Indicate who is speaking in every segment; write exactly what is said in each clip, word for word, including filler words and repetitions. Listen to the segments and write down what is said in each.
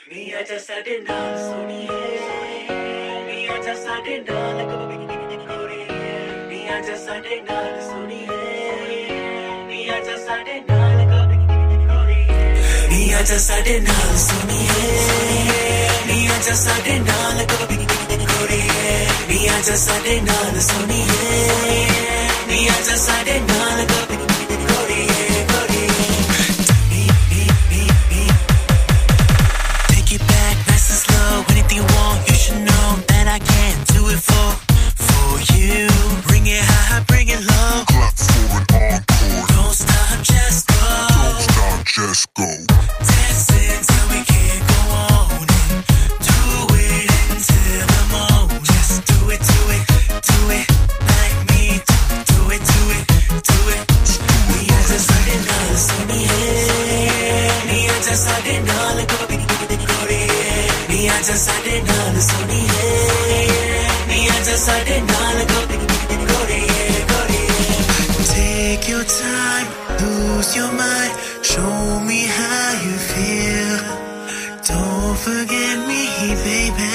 Speaker 1: Niacha ਸਾਡੇ ਨਾਲ ਸੋਣੀਏ Niacha ਸਾਡੇ ਨਾਲ ਗੋਰੀਏ Niacha ਸਾਡੇ ਨਾਲ ਸੋਣੀਏ Niacha ਸਾਡੇ ਨਾਲ ਗੋਰੀਏ Niacha ਸਾਡੇ ਨਾਲ ਸੋਣੀਏ Niacha ਸਾਡੇ ਨਾਲ ਗੋਰੀਏ Niacha ਸਾਡੇ ਨਾਲ ਸੋਣੀਏ Niacha ਸਾਡੇ ਨਾਲ ਗੋਰੀਏ Anything you want, you should know that I can't do it for, for you. Bring it high, bring it low.
Speaker 2: Clap for an encore.
Speaker 1: Don't stop, just go.
Speaker 2: Don't stop, just go.
Speaker 1: Dancing till we can't go on and do it until the morning. Just do it, do it, do it like me. Do it, do it, do it. Niacha ਸਾਡੇ ਨਾਲ ਸੋਣੀਏ Niacha ਸਾਡੇ ਨਾਲ ਗੋਰੀਏ Niacha ਸਾਡੇ ਨਾਲ ਸੋਣੀਏ Niacha ਸਾਡੇ ਨਾਲ ਗੋਰੀਏ ਗੋਰੀਏ Take your time, lose your mind, show me how you feel. Don't forget me, baby.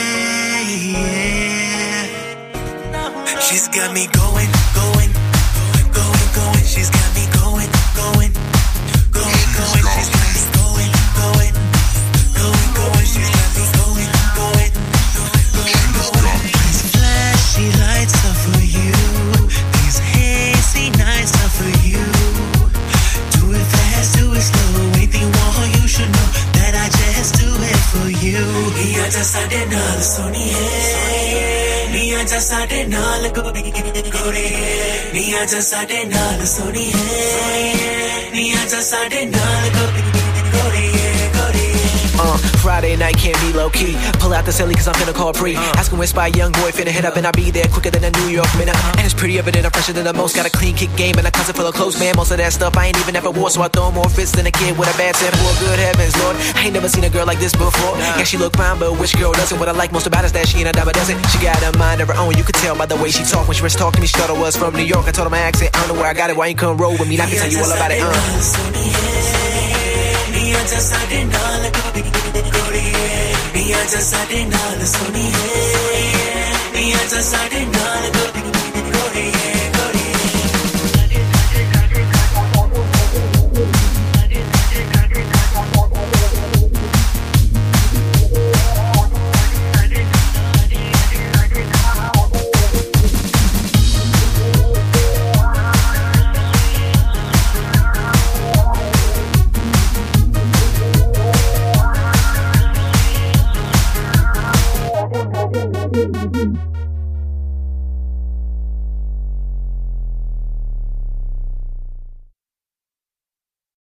Speaker 1: Yeah. She's got me going, going, going, going. She's got me going, going, going, going. She's got me going, going, going, going. She's got me going, going, going, going. These flashy lights are for you. These hazy nights are for you. Do it fast, do it slow. Anything you want, you should know that I just do it for you. Niacha ਸਾਡੇ ਨਾਲ ਸੋਣੀਏ Niacha ਸਾਡੇ ਨਾਲ ਗੋਰੀਏ Niacha ਸਾਡੇ ਨਾਲ ਸੋਣੀਏ Niacha ਸਾਡੇ ਨਾਲ ਗੋਰੀਏ
Speaker 3: Uh, Friday night can't be low key. Pull out the silly cause I'm finna call pre. uh. Asking where spy young boy finna hit up and I'll be there quicker than a New York minute. uh. And it's pretty evident I'm fresher than the most. Got a clean kick game and a closet full of clothes, man. Most of that stuff I ain't even ever wore, so I throw more fits than a kid with a bad temper. Good heavens, Lord, I ain't never seen a girl like this before. yeah. yeah, she look fine, but which girl doesn't? What I like most about her is that she ain't a dime a dozen. She got a mind of her own, you can tell by the way she talk. When she first talked to me, she thought I was from New York. I told her my accent, I don't know where I got it. Why you come roll with me? I can tell you all about it. uh.
Speaker 1: Niacha ਸਾਡੇ ਨਾਲ ਗੋਰੀਏ Niacha ਸਾਡੇ ਨਾਲ ਸੋਣੀਏ Niacha ਸਾਡੇ ਨਾਲ ਗੋਰੀਏ
Speaker 4: Thank you.